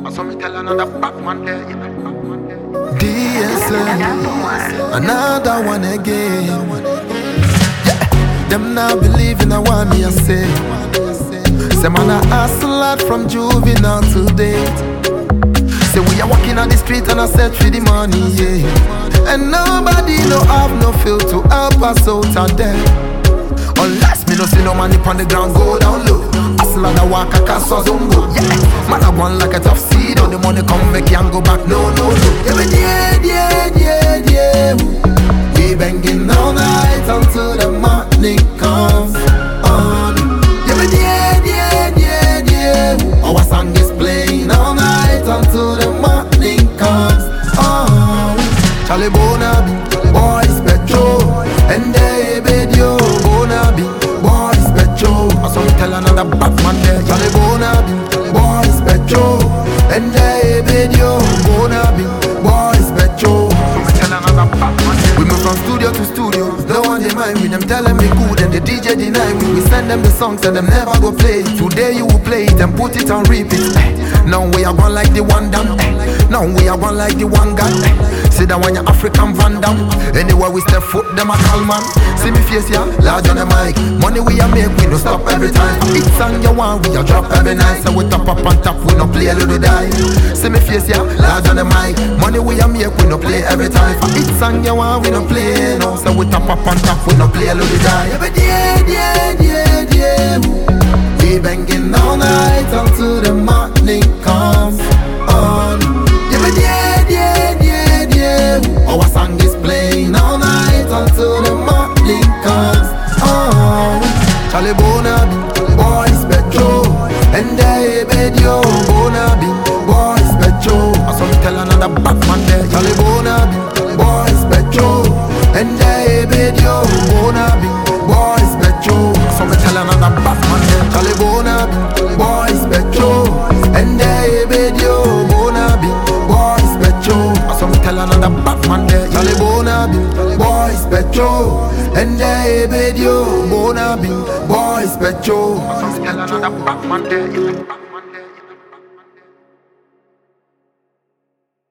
I saw me tell another Batman there. DSM, another one again. Yeah, them now believe in what me I say. Say man I hustle a lot from juvenile to date. Say we are walking on the street and I search for the money, yeah. And nobody no have no feel to help us out there. Unless me no see no money on the ground go down low. Hustle and I walk a castle zumbo, yeah. Man I want like a tough seed. On the money come back and go back, no. Yeah. We banging all night until the morning comes on. Yeah. Our song is playing all night until the morning comes on. Charlie Bonabi, boys petrol, and they video Bonabi, boys petrol. I saw me tell another Batman there. Charlie Bonabi, boys petrol, and they video Bonabi, boys petrol. We move from studio to studio, no one they mind me. Them telling me good and the DJ deny me. We send them the songs and them never go play it. Today you will play it and put it on repeat. Now we are one like the one down. Now we are one like the one guy. See that when you're African Van Damme. Anywhere we step foot, them a call man. See me face ya, large on the mic. Money we a make, we no stop every time. Each song you want, we a drop every night. So we top up on top, we no play a little die. See me face ya, large on the mic. Money we a make, we no play every time. Each song you want, we no play no. So we top up on top, we no play a little die. Yeah. We banging all night until the morning comes on. Yeah. Our song is playing all night until the morning comes on. Charlie Bonabi, boys petrol, and they video Bonabi, boys petrol. I saw me tell another Batman there. Charlie Bonabi, boys petrol, and they video Bonabi, boys petrol. I saw me tell another Batman there. Charlie Bonabi, boys petrol, and they video Bonabi, boys petrol. I saw me tell another Batman there. Charlie Bonabi, boys petrol, and they video Bonabi, boys petrol. I saw me tell another Batman there.